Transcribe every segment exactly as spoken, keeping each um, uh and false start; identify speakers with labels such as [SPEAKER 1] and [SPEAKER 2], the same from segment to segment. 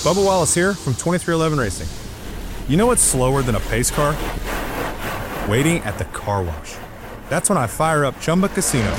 [SPEAKER 1] Bubba Wallace here from twenty-three eleven Racing. You know what's slower than a pace car? Waiting at the car wash. That's when I fire up Chumba Casino.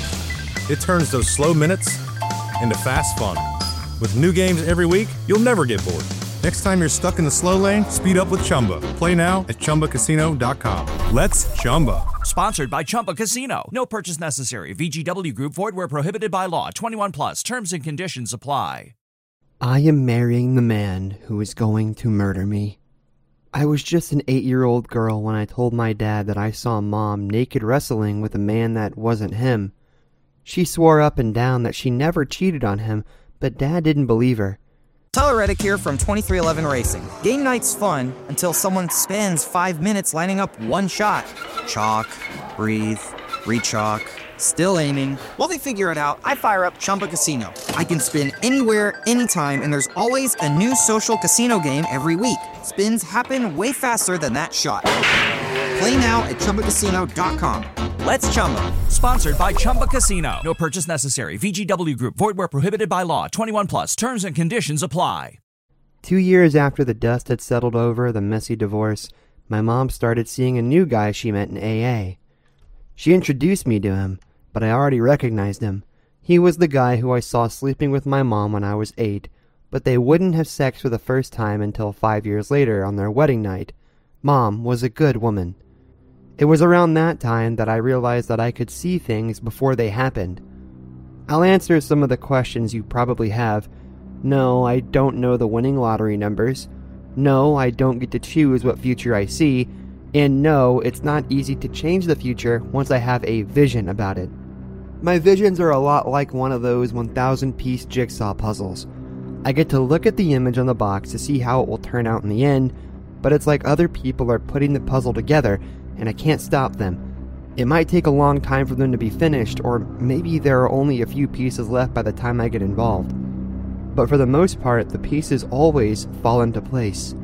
[SPEAKER 1] It turns those slow minutes into fast fun. With new games every week, you'll never get bored. Next time you're stuck in the slow lane, speed up with Chumba. Play now at Chumba Casino dot com. Let's Chumba.
[SPEAKER 2] Sponsored by Chumba Casino. No purchase necessary. V G W Group. Void where prohibited by law. twenty-one plus. Terms and conditions apply.
[SPEAKER 3] I am marrying the man who is going to murder me. I was just an eight-year-old girl when I told my dad that I saw Mom naked wrestling with a man that wasn't him. She swore up and down that she never cheated on him, but Dad didn't believe her.
[SPEAKER 4] Tyler Reddick here from twenty-three eleven Racing. Game night's fun until someone spends five minutes lining up one shot. Chalk, breathe, re-chalk, still aiming. While they figure it out, I fire up Chumba Casino. I can spin anywhere, anytime, and there's always a new social casino game every week. Spins happen way faster than that shot. Play now at Chumba Casino dot com. Let's Chumba.
[SPEAKER 2] Sponsored by Chumba Casino. No purchase necessary. V G W Group. Void where prohibited by law. twenty-one plus. Terms and conditions apply.
[SPEAKER 3] Two years after the dust had settled over the messy divorce, my mom started seeing a new guy she met in A A. She introduced me to him, but I already recognized him. He was the guy who I saw sleeping with my mom when I was eight, but they wouldn't have sex for the first time until five years later on their wedding night. Mom was a good woman. It was around that time that I realized that I could see things before they happened. I'll answer some of the questions you probably have. No, I don't know the winning lottery numbers. No, I don't get to choose what future I see. And no, it's not easy to change the future once I have a vision about it. My visions are a lot like one of those one thousand piece jigsaw puzzles. I get to look at the image on the box to see how it will turn out in the end, but it's like other people are putting the puzzle together and I can't stop them. It might take a long time for them to be finished, or maybe there are only a few pieces left by the time I get involved. But for the most part, the pieces always fall into place.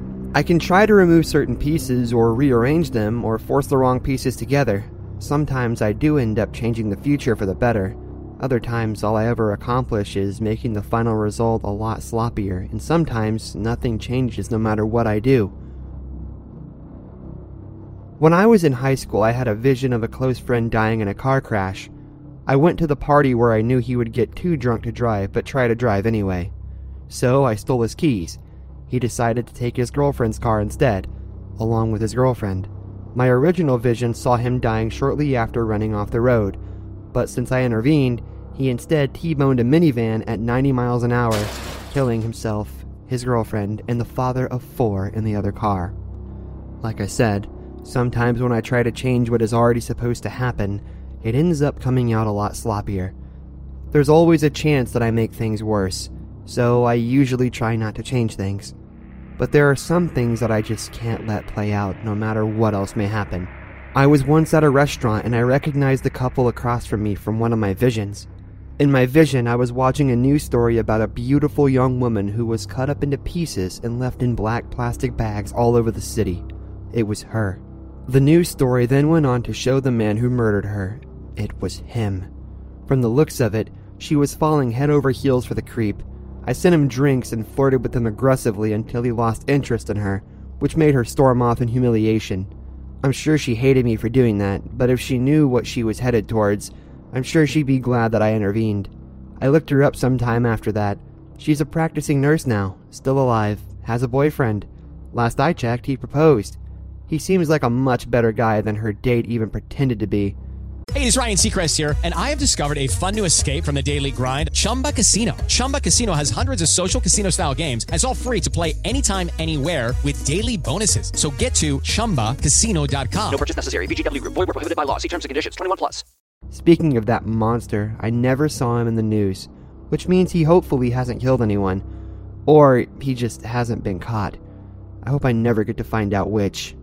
[SPEAKER 3] I can try to remove certain pieces or rearrange them or force the wrong pieces together. Sometimes I do end up changing the future for the better. Other times all I ever accomplish is making the final result a lot sloppier, and sometimes nothing changes no matter what I do. When I was in high school, I had a vision of a close friend dying in a car crash. I went to the party where I knew he would get too drunk to drive, but try to drive anyway. So I stole his keys. He decided to take his girlfriend's car instead, along with his girlfriend. My original vision saw him dying shortly after running off the road, but since I intervened, he instead T-boned a minivan at ninety miles an hour, killing himself, his girlfriend, and the father of four in the other car. Like I said, sometimes when I try to change what is already supposed to happen, it ends up coming out a lot sloppier. There's always a chance that I make things worse, so I usually try not to change things. But there are some things that I just can't let play out no matter what else may happen. I was once at a restaurant and I recognized the couple across from me from one of my visions. In my vision, I was watching a news story about a beautiful young woman who was cut up into pieces and left in black plastic bags all over the city. It was her. The news story then went on to show the man who murdered her. It was him. From the looks of it, she was falling head over heels for the creep. I sent him drinks and flirted with him aggressively until he lost interest in her, which made her storm off in humiliation. I'm sure she hated me for doing that, but if she knew what she was headed towards, I'm sure she'd be glad that I intervened. I looked her up sometime after that. She's a practicing nurse now, still alive, has a boyfriend. Last I checked, he proposed. He seems like a much better guy than her date even pretended to be.
[SPEAKER 5] Hey, it's Ryan Seacrest here, and I have discovered a fun new escape from the daily grind, Chumba Casino. Chumba Casino has hundreds of social casino-style games, and it's all free to play anytime, anywhere with daily bonuses. So get to Chumba Casino dot com.
[SPEAKER 2] No purchase necessary. V G W Group. Void where prohibited by law. See terms and conditions. twenty-one plus.
[SPEAKER 3] Speaking of that monster, I never saw him in the news, which means he hopefully hasn't killed anyone. Or he just hasn't been caught. I hope I never get to find out which.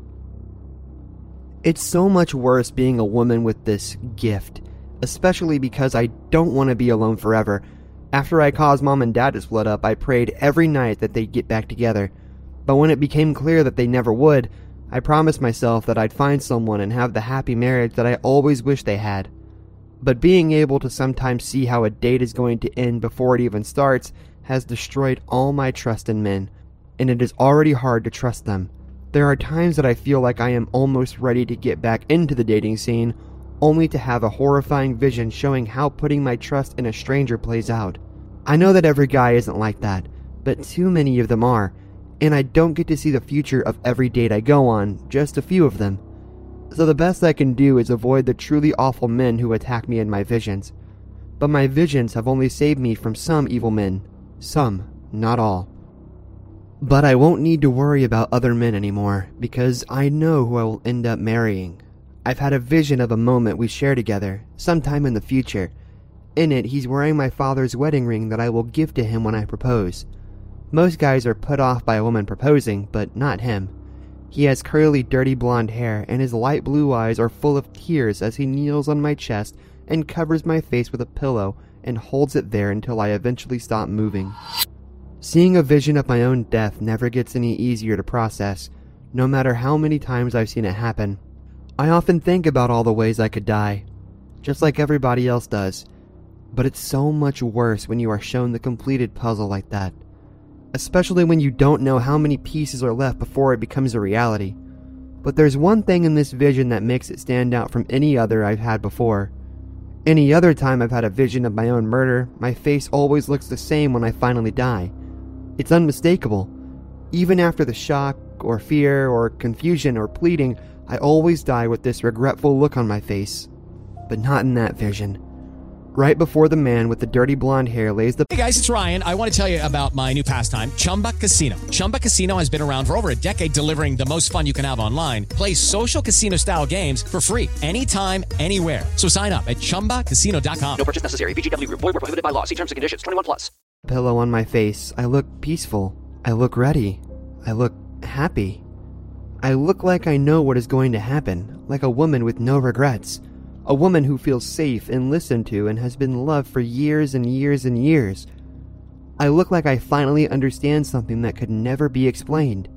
[SPEAKER 3] It's so much worse being a woman with this gift, especially because I don't want to be alone forever. After I caused Mom and Dad to split up, I prayed every night that they'd get back together. But when it became clear that they never would, I promised myself that I'd find someone and have the happy marriage that I always wished they had. But being able to sometimes see how a date is going to end before it even starts has destroyed all my trust in men, and it is already hard to trust them. There are times that I feel like I am almost ready to get back into the dating scene, only to have a horrifying vision showing how putting my trust in a stranger plays out. I know that every guy isn't like that, but too many of them are, and I don't get to see the future of every date I go on, just a few of them. So the best I can do is avoid the truly awful men who attack me in my visions. But my visions have only saved me from some evil men. Some, not all. But I won't need to worry about other men anymore, because I know who I will end up marrying. I've had a vision of a moment we share together, sometime in the future. In it, he's wearing my father's wedding ring that I will give to him when I propose. Most guys are put off by a woman proposing, but not him. He has curly, dirty blonde hair, and his light blue eyes are full of tears as he kneels on my chest and covers my face with a pillow and holds it there until I eventually stop moving. Seeing a vision of my own death never gets any easier to process, no matter how many times I've seen it happen. I often think about all the ways I could die, just like everybody else does, but it's so much worse when you are shown the completed puzzle like that, especially when you don't know how many pieces are left before it becomes a reality. But there's one thing in this vision that makes it stand out from any other I've had before. Any other time I've had a vision of my own murder, my face always looks the same when I finally die. It's unmistakable. Even after the shock, or fear, or confusion, or pleading, I always die with this regretful look on my face. But not in that vision. Right before the man with the dirty blonde hair lays the...
[SPEAKER 5] Hey guys, it's Ryan. I want to tell you about my new pastime, Chumba Casino. Chumba Casino has been around for over a decade, delivering the most fun you can have online. Play social casino-style games for free anytime, anywhere. So sign up at chumba casino dot com.
[SPEAKER 6] No purchase necessary. V G W Group. Void where prohibited by law. See terms and conditions. twenty-one plus.
[SPEAKER 3] Pillow on my face. I look peaceful. I look ready. I look happy. I look like I know what is going to happen, like a woman with no regrets. A woman who feels safe and listened to and has been loved for years and years and years. I look like I finally understand something that could never be explained.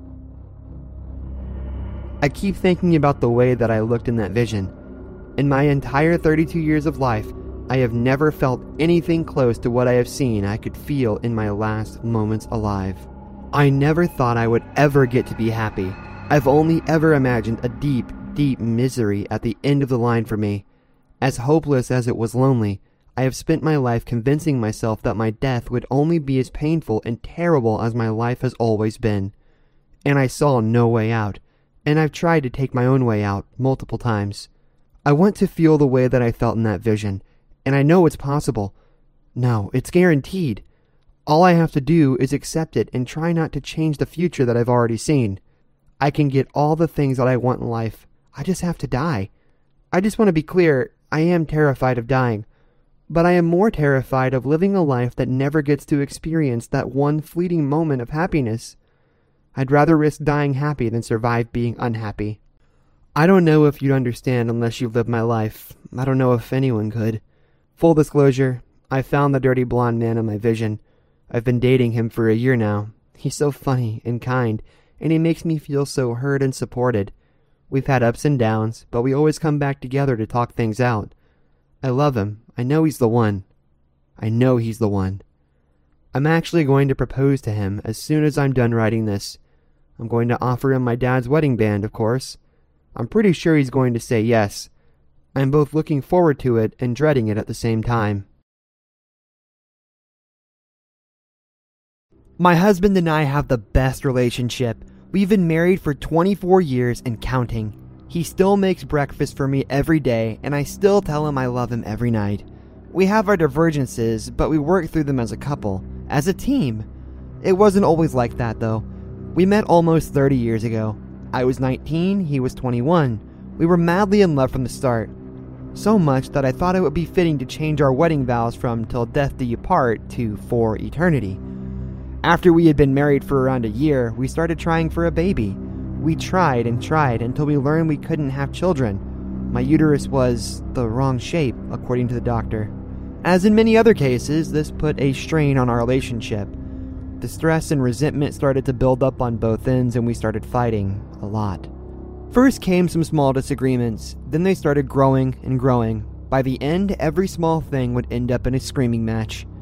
[SPEAKER 3] I keep thinking about the way that I looked in that vision. In my entire thirty-two years of life, I have never felt anything close to what I have seen I could feel in my last moments alive. I never thought I would ever get to be happy. I've only ever imagined a deep, deep misery at the end of the line for me. As hopeless as it was lonely, I have spent my life convincing myself that my death would only be as painful and terrible as my life has always been. And I saw no way out, and I've tried to take my own way out multiple times. I want to feel the way that I felt in that vision, and I know it's possible. No, it's guaranteed. All I have to do is accept it and try not to change the future that I've already seen. I can get all the things that I want in life. I just have to die. I just want to be clear, I am terrified of dying. But I am more terrified of living a life that never gets to experience that one fleeting moment of happiness. I'd rather risk dying happy than survive being unhappy. I don't know if you'd understand unless you've lived my life. I don't know if anyone could. Full disclosure, I found the dirty blonde man in my vision. I've been dating him for a year now. He's so funny and kind, and he makes me feel so heard and supported. We've had ups and downs, but we always come back together to talk things out. I love him. I know he's the one. I know he's the one. I'm actually going to propose to him as soon as I'm done writing this. I'm going to offer him my dad's wedding band, of course. I'm pretty sure he's going to say yes. I'm both looking forward to it and dreading it at the same time. My husband and I have the best relationship. We've been married for twenty-four years and counting. He still makes breakfast for me every day, and I still tell him I love him every night. We have our divergences, but we work through them as a couple, as a team. It wasn't always like that, though. We met almost thirty years ago. I was nineteen, he was twenty-one. We were madly in love from the start. So much that I thought it would be fitting to change our wedding vows from "till death do you part" to "for eternity." After we had been married for around a year, we started trying for a baby. We tried and tried until we learned we couldn't have children. My uterus was the wrong shape, according to the doctor. As in many other cases, this put a strain on our relationship. The stress and resentment started to build up on both ends, and we started fighting a lot. First came some small disagreements, then they started growing and growing. By the end, every small thing would end up in a screaming match.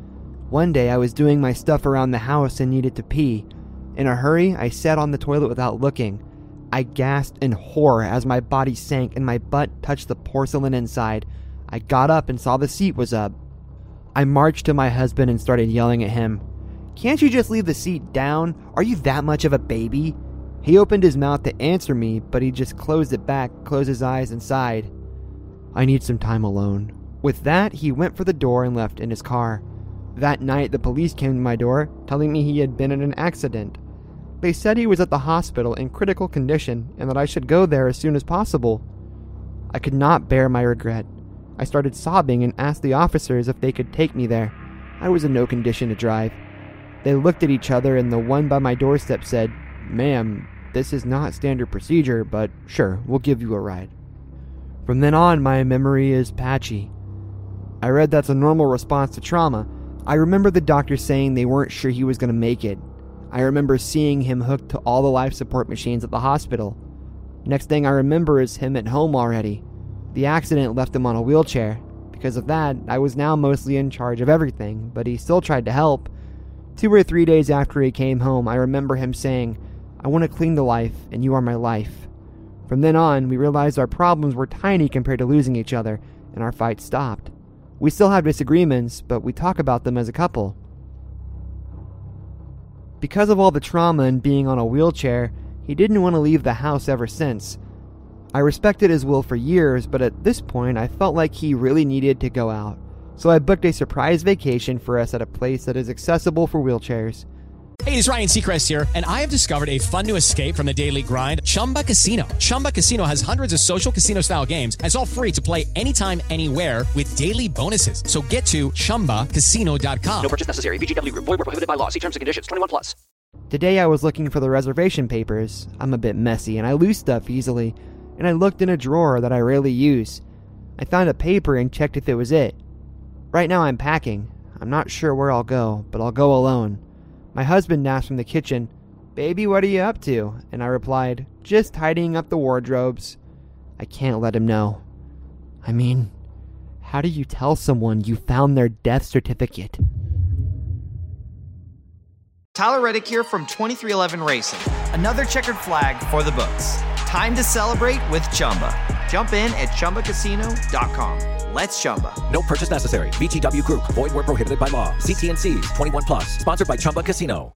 [SPEAKER 3] One day I was doing my stuff around the house and needed to pee. In a hurry, I sat on the toilet without looking. I gasped in horror as my body sank and my butt touched the porcelain inside. I got up and saw the seat was up. I marched to my husband and started yelling at him. "Can't you just leave the seat down? Are you that much of a baby?" He opened his mouth to answer me, but he just closed it back, closed his eyes, and sighed. "I need some time alone." With that, he went for the door and left in his car. That night, the police came to my door, telling me he had been in an accident. They said he was at the hospital in critical condition and that I should go there as soon as possible. I could not bear my regret. I started sobbing and asked the officers if they could take me there. I was in no condition to drive. They looked at each other and the one by my doorstep said, "Ma'am, this is not standard procedure, but sure, we'll give you a ride." From then on, my memory is patchy. I read that's a normal response to trauma. I remember the doctor saying they weren't sure he was going to make it. I remember seeing him hooked to all the life support machines at the hospital. Next thing I remember is him at home already. The accident left him on a wheelchair. Because of that, I was now mostly in charge of everything, but he still tried to help. Two or three days after he came home, I remember him saying, "I want to cling to life, and you are my life." From then on, we realized our problems were tiny compared to losing each other, and our fight stopped. We still have disagreements, but we talk about them as a couple. Because of all the trauma and being on a wheelchair, he didn't want to leave the house ever since. I respected his will for years, but at this point I felt like he really needed to go out. So I booked a surprise vacation for us at a place that is accessible for wheelchairs.
[SPEAKER 5] Hey, it's Ryan Seacrest here, and I have discovered a fun new escape from the daily grind, Chumba Casino. Chumba Casino has hundreds of social casino-style games, and it's all free to play anytime, anywhere with daily bonuses. So get to chumba casino dot com.
[SPEAKER 6] No purchase necessary. V G W Group. Void where prohibited by law. See terms and conditions. twenty-one plus.
[SPEAKER 3] Today I was looking for the reservation papers. I'm a bit messy, and I lose stuff easily, and I looked in a drawer that I rarely use. I found a paper and checked if it was it. Right now I'm packing. I'm not sure where I'll go, but I'll go alone. My husband asked from the kitchen, "Baby, what are you up to?" And I replied, "Just tidying up the wardrobes." I can't let him know. I mean, how do you tell someone you found their death certificate?
[SPEAKER 4] Tyler Reddick here from twenty-three eleven Racing. Another checkered flag for the books. Time to celebrate with Chumba. Jump in at chumba casino dot com. Let's Chumba.
[SPEAKER 6] No purchase necessary. V G W Group. Void where prohibited by law. See T N Cs. twenty-one plus. Sponsored by Chumba Casino.